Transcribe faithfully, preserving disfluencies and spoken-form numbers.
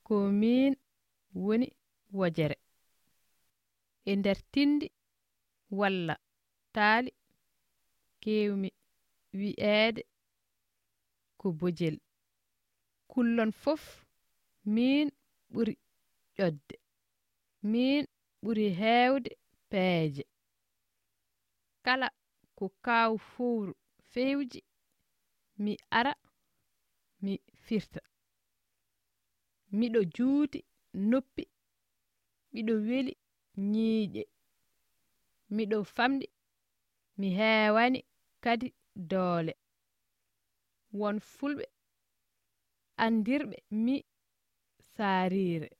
ko min woni wojere e nder tindi walla taali kewmi wi'eede ko bojel kullon fof min ɓuri ƴodde min ɓuri heewde peeje kala ko kaw fowru fewji mi ara mi firta miɗo juuti noppi miɗo weli nyiiƴe miɗo famɗi mi heewani kadi doole won fulɓe andirɓe mi saariire